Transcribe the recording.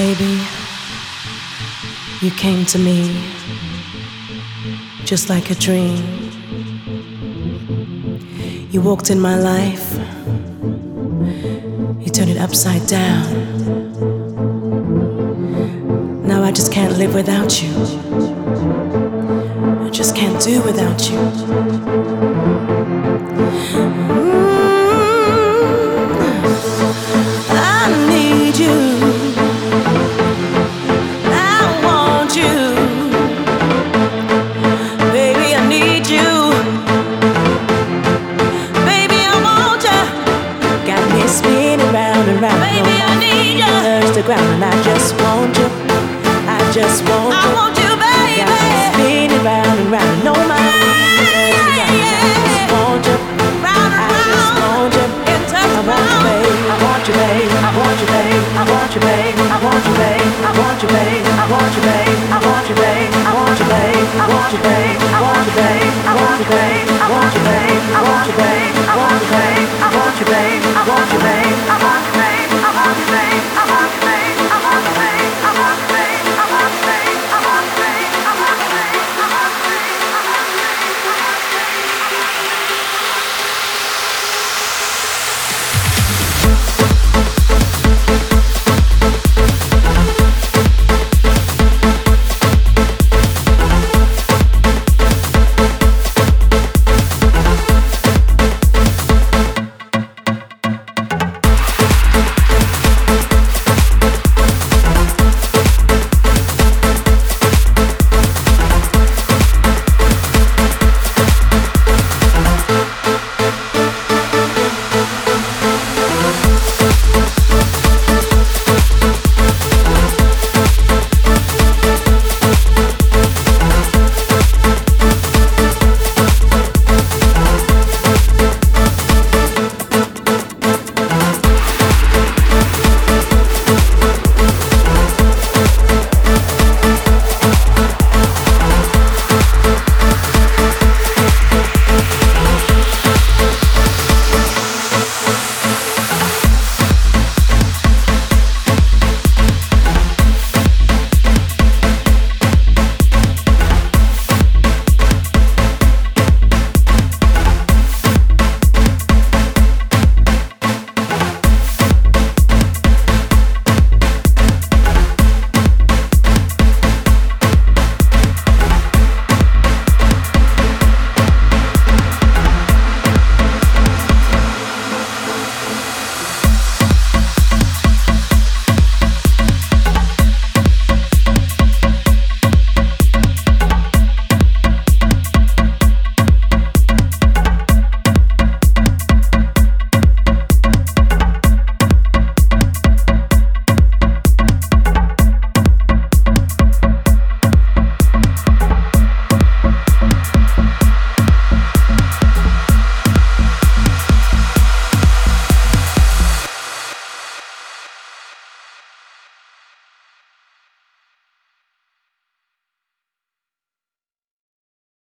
Baby, you came to me just like a dream. You walked in my life, you turned it upside down. Now I just can't live without you. I just can't do without you. I need you. And I just want you, I just want you. I want you, baby. Got me spinning round and round, no mind. I just want you, I just want you. I want you, babe. I want you, babe. I want you, babe. I want you, babe. I want you, babe. I want you, babe. I want you, babe. I want you, babe. I want you, babe. I want you, babe. I want you, babe. I want you, babe. I want you, babe. I want you, babe. I want you, babe. I want you, babe. I want you, babe.